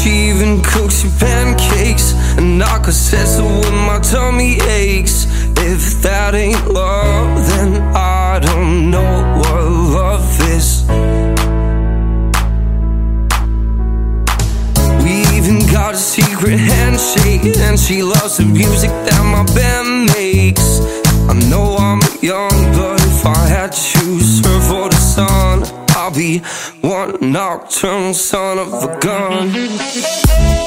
She even cooks you pancakes, and I could settle when my tummy aches. If that ain't love, then I don't know what love is. We even got a secret handshake, and she loves the music that my band makes. I know I'm young, but if I had to choose her for the sun, I'll be one nocturnal son of a gun.